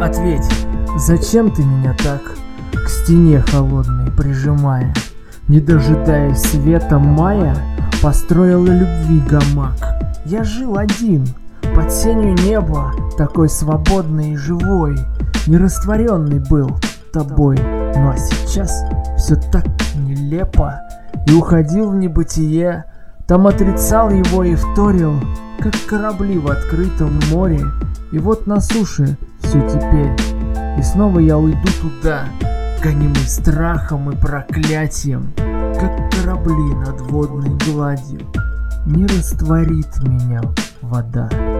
Ответь, зачем ты меня так к стене холодной прижимая? Не дожидаясь света мая, построила любви гамак. Я жил один, под сенью неба, такой свободный и живой, нерастворенный был тобой. Ну а сейчас все так нелепо, и уходил в небытие, там отрицал его и вторил, как корабли в открытом море. И вот на суше все теперь, и снова я уйду туда, гонимый страхом и проклятием, как корабли над водной гладью. Не растворит меня вода.